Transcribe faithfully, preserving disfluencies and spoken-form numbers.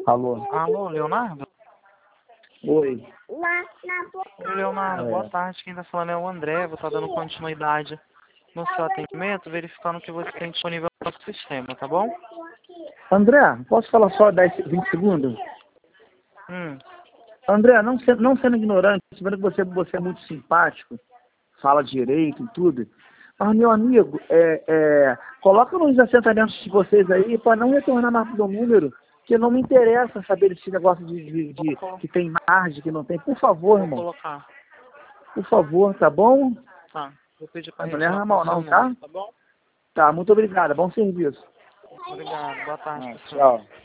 Alô? Alô, Leonardo? Oi. Oi, Leonardo, É. boa tarde. Quem tá falando é o André. Vou estar dando continuidade no seu atendimento, verificando o que você tem disponível no nosso sistema, tá bom? André, posso falar só dez, vinte segundos? Hum, André, não, se- não sendo ignorante, sabendo que você, você é muito simpático, fala direito e tudo, mas, meu amigo, é, é, coloca nos assentamentos de vocês aí para não retornar mais pro meu número, que não me interessa saber desse negócio de, de, de vou, que tem margem, que não tem. Por favor, vou irmão. colocar. Por favor, tá bom? Tá, vou pedir pra Não retirar leva o mal seu não, número, tá? tá bom? Tá, muito obrigado. Bom serviço. Obrigado, boa tarde, Ah, pessoal. tchau.